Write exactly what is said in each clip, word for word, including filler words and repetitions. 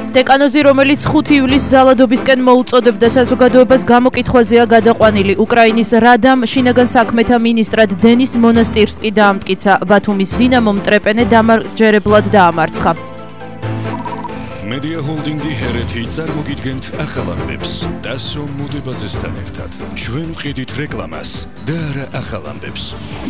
დეკანოზი, რომელიც ხუთი ივლისს ძალადობისკენ მოუწოდებდა საზოგადოებას, გამოკითხვაზეა გადაყვანილი. უკრაინის რადამ შინაგან საქმეთა მინისტრად დენის მონასტირსკი დაამტკიცა. ბათუმის დინამომ ტრეპენე დამარჯერებლად დაამარცხა. Media Holdingi ჰერეთი წარმოგიდგენთ ახალ ამბებს. დასო მოდებაძესთან ერთად. ჩვენ ვყიდით რეკლამას და არა ახალ ამბებს.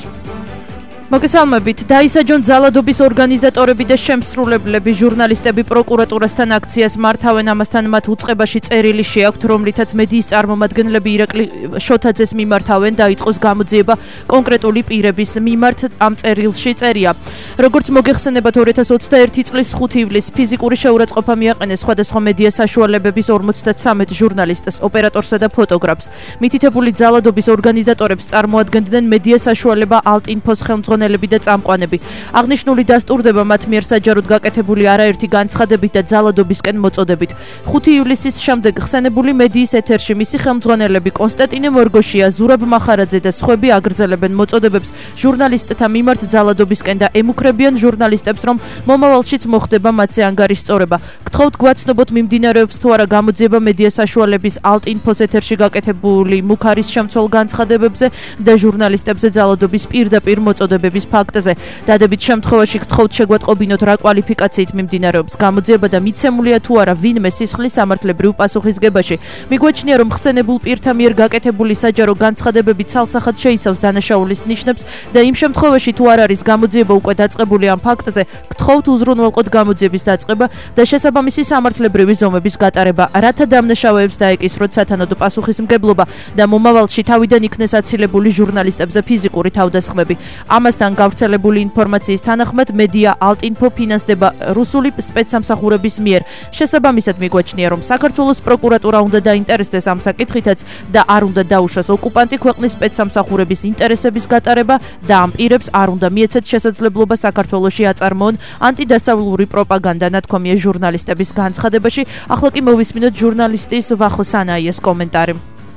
მოგესალმებით. დაისაჯონ ძალადობის ორგანიზატორები და შემსრულებლები. ჟურნალისტები პროკურატურასთან აქციას მართავენ. ამასთან მათ უწყებაში წერილი შეაქვთ, რომლითაც მედიის წარმომადგენლები ირაკლი შოთაძეს მიმართავენ. დაიწყოს გამოძიება კონკრეტული პირების მიმართ. ამ წერილში წერია: როგორც მოგეხსენებათ, ორი ათას ოცდაერთი წლის ხუთი ივლისს ფიზიკური შეურაცხყოფა მიაყენეს სხვადასხვა მედია საშუალებების ორმოცდათსამეტ ჟურნალისტს, ოპერატორსა და ფოტოგრაფს. მითითებული ძალადობის ორგანიზატორებს წარმოადგენდნენ მედია საშუალება ალტ-ინფოს ხელმძღვანელი და წამყვანები. აღნიშნული დასტურდება მათ მიერ საჯაროდ გაკეთებული არაერთი განცხადებით და ძალადობისკენ მოწოდებით. ხუთი ივლისის შემდეგ ხსენებული მედიის ეთერში მისი ხელმძღვანელები კონსტანტინე მორგოშია, ზურაბ მახარაძე და სხვები აგრძელებენ მოწოდებებს ჟურნალისტთა მიმართ ძალადობისკენ და ემუქრებიან ჟურნალისტებს, რომ მომავალშიც მოხდება მათზე ანგარიშწორება. გთხოვთ გვაცნობოთ, მიმდინარეობს თუ არა გამოძიება მედია საშუალების ალტ-ინფოს ეთერში გაკეთებული მუქარის შემცველ განცხადებებზე და ჟურნალისტებზე ძალადობის პირდაპირ მოწოდებებს ფაქტზე. დადებით შემთხვევაში გთხოვთ შეგვატყობინოთ, რა კვალიფიკაციით მიმდინარეობს გამოძიება და მიცემულია თუ არა ვინმე სისხლის სამართლებრივ პასუხისგებაში. მიგვაჩნია, რომ ხსენებულ პირთა მიერ გაკეთებული საჯარო განცხადებები ცალსახად შეიცავს დანაშაულის ნიშნებს და იმ შემთხვევაში თუ არ არის გამოძიება უკვე დაწყებული ამ ფაქტზე, გთხოვთ უზრუნველყოთ გამოძიების დაწყება და შესაბამისი სამართლებრივი ზომების გატარება, რათა დამნაშავეებს დაეკისროთ სათანადო პასუხისმგებლობა და მომავალში თავიდან იქნეს აცილებული ჟურნალისტებზე ფიზიკური თავდასხმები. ამასთან გავრცელებული ინფორმაციის თანახმად მედია ალტ-ინფო ფინანსდება რუსული სპეცსამსახურების მიერ. შესაბამისად მიგვაჩნია, რომ საქართველოს პროკურატურა უნდა დაინტერესდეს ამ საკითხითაც და არ უნდა დაუშვას ოკუპანტი ქვეყნის სპეცსამსახურების ინტერესების გატარება და ამ პირებს არ უნდა მიეცეთ შესაძლებლობა საქართველოში აწარმოონ ანტიდასავლური პროპაგანდა, ნათქვამია ჟურნალისტების განცხადებაში. ახლა კი მოვისმინოთ ჟურნალისტის ვახო სანაიეს კომენტარი.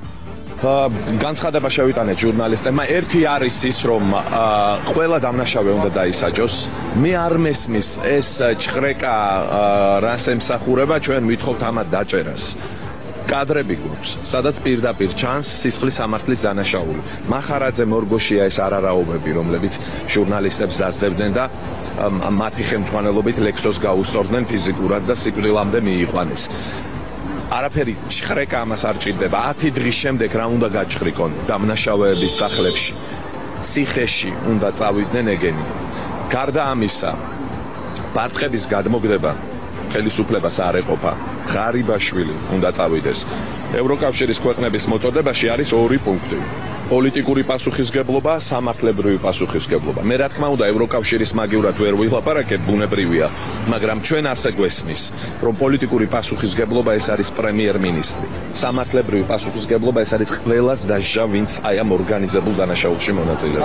განცხადება შევიტანეთ ჟურნალისტებმა. ერთი არის ის, რომ ყველა დამნაშავე უნდა დაისაჯოს. მე არ მესმის ეს ჭხრეკა რას ემსახურება, ჩვენ ვითხოვთ ამათ დაჭერას. კადრები გვაქვს, სადაც პირდაპირ ჩანს სისხლის სამართლის დანაშაული. მახარაძე, მორგოშია ეს არარაობები, რომლებიც ჟურნალისტებს დაძლებდნენ და მათი ხელმძღვანელობით ლექსოს გაუსწორდნენ ფიზიკურად და სიკვდილამდე მიიყვანეს. არაფერი ჭხრეკა ამას არ ჭირდება. ათი დღის შემდეგ რა უნდა გაჭხრიკონ დამნაშავეების სახლებში, ციხეში უნდა წავიდნენ ეგენი. გარდა ამისა, პარტყების გადმოგდება ხელისუფლებას არ ეყოფა. ღარიბაშვილი უნდა წავიდეს. ევროკავშირის ქვეყნების მოწოდებაში არის ორი პუნქტი: პოლიტიკური პასუხისგებლობა, სამართლებრივი პასუხისგებლობა. მე რა თქმა უნდა ევროკავშირის მაგივრად ვერ ვილაპარაკებ, ბუნებრივია, მაგრამ ჩვენ ასე გვესმის, რომ პოლიტიკური პასუხისგებლობა ეს არის პრემიერ-მინისტრი. სამართლებრივი პასუხისგებლობა ეს არის ყველას დასჯა, ვინც აი ამ ორგანიზებულ დანაშაულში მონაწილეობს.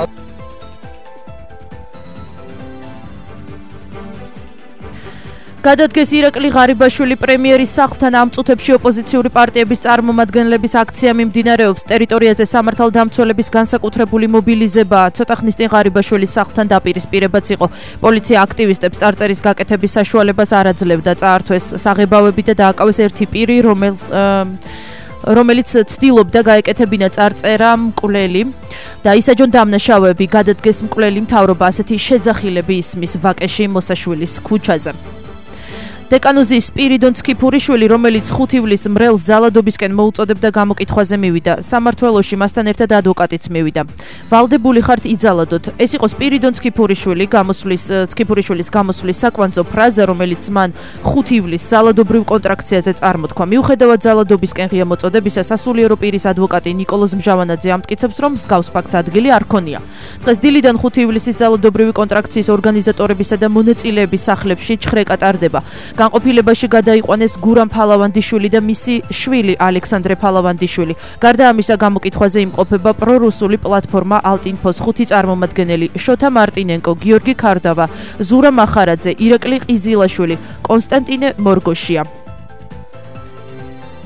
გადადგეს ირაკლი ღარიბაშვილი პრემიერის სახლთან. ამ წუთებში ოპოზიციური პარტიების წარმომადგენლების აქცია მიმდინარეობს. ტერიტორიაზე სამართალდამცველების განსაკუთრებული მობილიზება ცოტა ხნის წინ ღარიბაშვილის სახლთან დაპირისპირებაც იყო. პოლიცია აქტივისტებს წარწერის გაკეთების საშუალებას არ აძლევდა. წაართვეს საღებავები და დააკავეს ერთი პირი, რომელიც რომელიც ცდილობდა გაეკეთებინა წარწერა მკვლელი. დაისაჯონ დამნაშავეები. გადადგეს მკვლელი მთავრობა. ასეთი შეძახილები ისმის ვაკეში მოსაშვილის ქუჩაზე. დეკანოზი სპირიდონ ცქიფურიშვილი, რომელიც ხუთი ივლისს მრევლს ძალადობისკენ მოუწოდებდა, გამოკითხვაზე მივიდა. სამმართველოში მასთან ერთად ადვოკატიც მივიდა. ვალდებული ხართ იძალადოთ. ეს იყო სპირიდონ ცქიფურიშვილი, გამოსვლის ცქიფურიშვილის გამოსვლის საკვანძო ფრაზა, რომელიც მან ხუთი ივლისს ძალადობრივ კონტრაქციაზე წარმოთქვა. მიუხედავად ძალადობისკენ ღია მოწოდებისა, სასულიერო პირის ადვოკატი ნიკოლოზ მჟავანაძე ამტკიცებს, რომ მსგავს ფაქტს ადგილი არ ქონია. დღეს დილიდან ხუთი ივლისის ძალადობრივი კონტრაქციის ორგანიზატორებისა და მონაწილეების სახლებში ჭხრეკა ტარდება. განყოფილებაში გადაიყვანეს გურამ ფალავანდიშვილი და მისი შვილი ალექსანდრე ფალავანდიშვილი. გარდა ამისა, გამოკითხვაზე იმყოფება პრორუსული პლატფორმა ალტ-ინფოს ხუთი წარმომადგენელი: შოთა მარტინენკო, გიორგი ქარდავა, ზურა მახარაძე, ირაკლი ყიზილაშვილი, კონსტანტინე მორგოშია.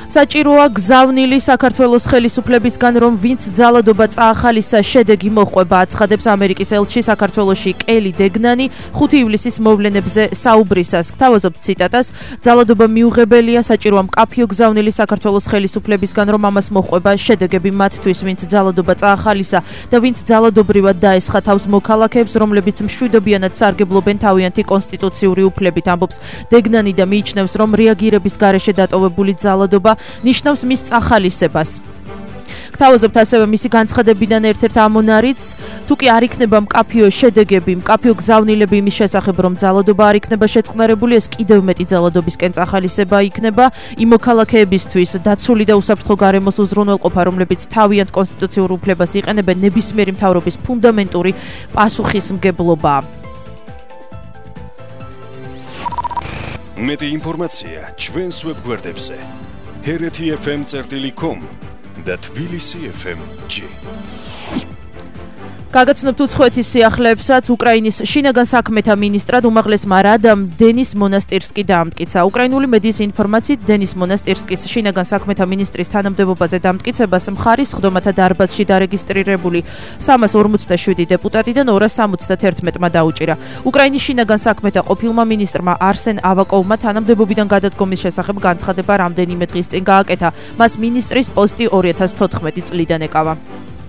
საჭიროა გზავნილი საქართველოს ხელისუფლებისგან, რომ ვინც ძალადობა წაახალისა, შედეგი მოჰყვება, აცხადებს ამერიკის ელჩი საქართველოში კელი დეგნანი ხუთი ივლისის მოვლენებზე საუბრისას. გთავაზობთ ციტატას: ძალადობა მიუღებელია, საჭიროა მკაფიო გზავნილი საქართველოს ხელისუფლებისგან, რომ ამას მოჰყვება შედეგები მათთვის, ვინც ძალადობა წაახალისა და ვინც ძალადობრივად დაესხა თავს მოქალაქეებს, რომლებიც მშვიდობიანად სარგებლობენ თავიანთი კონსტიტუციური უფლებით, ამბობს დეგნანი და მიიჩნევს, რომ რეაგირების გარეშე დატოვებული ძალადობა ნიშნავს მის წახალისებას. გთავაზობთ ასევე მისი განცხადებიდან ერთ-ერთ ამონარიც, თუ კი არ იქნება მკაფიო შედეგები, მკაფიო გზავნილები იმის შესახებ, რომ ძალადობა არ იქნება შეწყნარებული, ეს კიდევ მეტი ძალადობისკენ წახალისება იქნება იმ მოქალაქეებისთვის დაცული და უსაფრთხო გარემოს უზრუნველყოფა, რომლებიც თავიანთ კონსტიტუციურ უფლებას იყენებენ, ნებისმიერი მთავრობის ფუნდამენტური პასუხისმგებლობაა. მეტი ინფორმაცია ჩვენს ვებგვერდებზე ჰერეთი ეფ ემ წერტილი კომ და თბილისი ეფ ემ ჯი. გაგაცნობთ უცხოეთის სიახლეებსაც. უკრაინის შინაგან საქმეთა მინისტრად უმაღლესმა რადამ დენის მონასტირსკი დაამტკიცა. უკრაინული მედიის ინფორმაციით, დენის მონასტირსკის შინაგან საქმეთა მინისტრის თანამდებობაზე დამტკიცებას მხარის სხდომათა დარბაზში დარეგისტრირებული სამას ორმოცდაშვიდი დეპუტატიდან ორას სამოცდაერთმა დაუჭირა. უკრაინის შინაგან საქმეთა ყოფილმა მინისტრმა არსენ ავაკოვმა თანამდებობიდან გადადგომის შესახებ განცხადება რამდენიმე დღის წინ გააკეთა. მას მინისტრის პოსტი ორი ათას თოთხმეტი წლიდან ეკავა.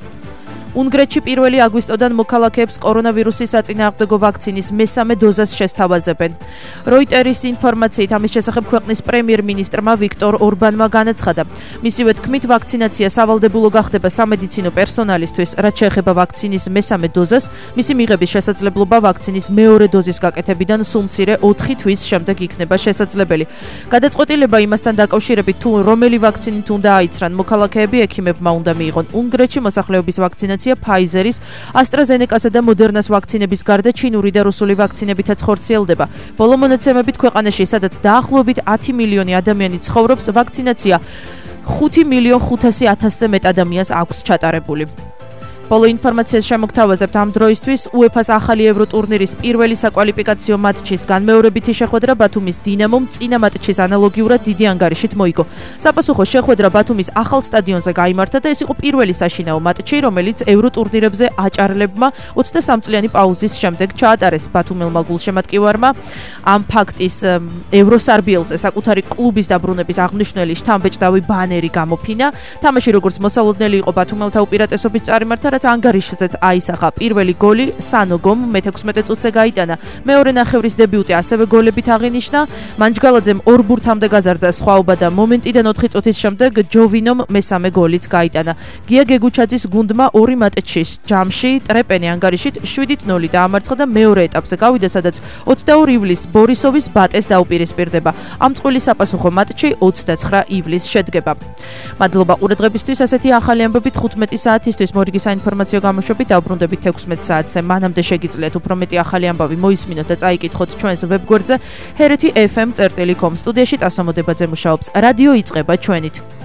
უნგრეთში პირველი აგვისტოდან მოქალაქეებს კორონავირუსის საწინააღმდეგო ვაქცინის მესამე დოზას შესთავაზებენ. როიტერის ინფორმაციით, ამის შესახებ ქვეყნის პრემიერ-მინისტრმა ვიქტორ ორბანმა განაცხადა. მისივე თქმით, ვაქცინაცია სავალდებულო გახდება სამედიცინო პერსონალისთვის, რაც შეეხება ვაქცინის მესამე დოზას, მისი მიღების შესაძლებლობა ვაქცინის მეორე დოზის გაკეთებიდან სულ მცირე ოთხი თვის შემდეგ იქნება შესაძლებელი. გადაწყვეტილება იმასთან დაკავშირებით, თუ რომელი ვაქცინით უნდა აიცრან მოქალაქეები, ექიმებმა უნდა მიიღონ. უნგრეთში მოსახლეობის ვაქცინაცია ფაიზერის, ასტრაზენეკასა და მოდერნას ვაქცინების გარდა ჩინური და რუსული ვაქცინებითაც ხორციელდება. ბოლო მონაცემებით ქვეყანაში, სადაც დაახლოებით ათი მილიონი ადამიანი ცხოვრობს, ვაქცინაცია ხუთი მილიონ ხუთასი ათასზე მეტ ადამიანს აქვს ჩატარებული. ბოლო ინფორმაციას შემოგთავაზებთ ამ დროისთვის. უეფას ახალი ევროტურნირის პირველი საკვალიფიკაციო მატჩის განმეორებითი შეხვედრა ბათუმის დინამომ წინა მატჩის ანალოგიურად დიდი ანგარიშით მოიგო. საპასუხო შეხვედრა ბათუმის ახალ სტადიონზე გაიმართა და ეს იყო პირველი საშინაო მატჩი, რომელიც ევროტურნირებზე აჭარლებმა ოცდასამ წლიანი პაუზის შემდეგ ჩაატარეს. ბათუმელმა გულშემატკივარმა ამ ფაქტის ევროსარბიელზე საკუთარი კლუბის დაბრუნების აღმნიშვნელი შთამბეჭდავი ბანერი გამოფინა. თამაში როგორც მოსალოდნელი იყო ბათუმელთა უპირატესობით წარიმართა, ანგარიშზეც აისახა. პირველი გოლი სანოგომ მეთექვსმეტე წუთზე გაიტანა. მეორე ნახევრის დებიუტი ასევე გოლებით აღინიშნა. მანჯგალაძემ ორ ბურთამდე გაზარდა სხვაობა და მომენტიდან ოთხი წუთის შემდეგ ჯოვინომ მესამე გოლიც გაიტანა. გია გეგუჩაძის გუნდმა ორი მატჩის ჯამში ტრეპენი ანგარიშით შვიდით ნული დაამარცხა და მეორე ეტაპზე გავიდა, სადაც ოცდაორი ივლისს ბორისოვის ბატეს დაუპირისპირდება. ამ წყვილის საპასუხო მატჩი ოცდაცხრა ივლისს შედგება. მადლობა ყურადღებისთვის. ასეთი ახალი ამბებით ხუთმეტი საათისთვის მორიგი საინფორმაციო გამოშვებით დავბრუნდებით ექვსმეტ საათზე. მანამდე შეგიძლიათ უფრო მეტი ახალი ამბავი მოისმინოთ და წაიკითხოთ ჩვენს ვებგვერდზე ჰერეთი ეფ ემ წერტილი კომ. სტუდიაში ტასო მოდებაძე მუშაობს. რადიო იწყება ჩვენით.